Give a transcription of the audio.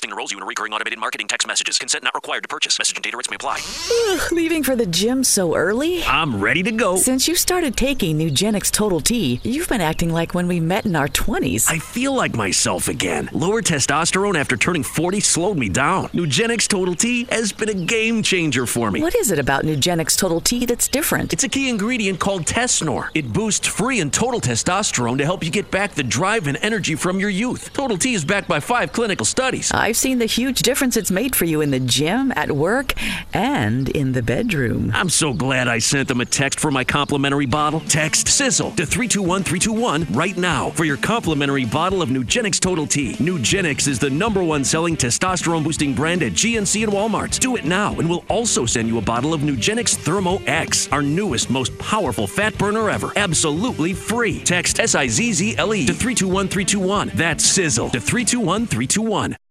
Texting enrolls you in recurring automated marketing text messages. Consent not required to purchase. Message and data rates may apply. Leaving for the gym so early? I'm ready to go. Since you started taking Nugenix Total T, you've been acting like when we met in our 20s. I feel like myself again. Lower testosterone after turning 40 slowed me down. Nugenix Total T has been a game changer for me. What is it about Nugenix Total T that's different? It's a key ingredient called Tesnor. It boosts free and total testosterone to help you get back the drive and energy from your youth. Total T is backed by 5 clinical studies. I've seen the huge difference it's made for you in the gym, at work, and in the bedroom. I'm so glad I sent them a text for my complimentary bottle. Text SIZZLE to 321321 right now for your complimentary bottle of Nugenix Total T. Nugenix is the #1 selling testosterone boosting brand at GNC and Walmart. Do it now and we'll also send you a bottle of Nugenix Thermo X, our newest, most powerful fat burner ever. Absolutely free. Text SIZZLE to 321321. That's SIZZLE to 321321.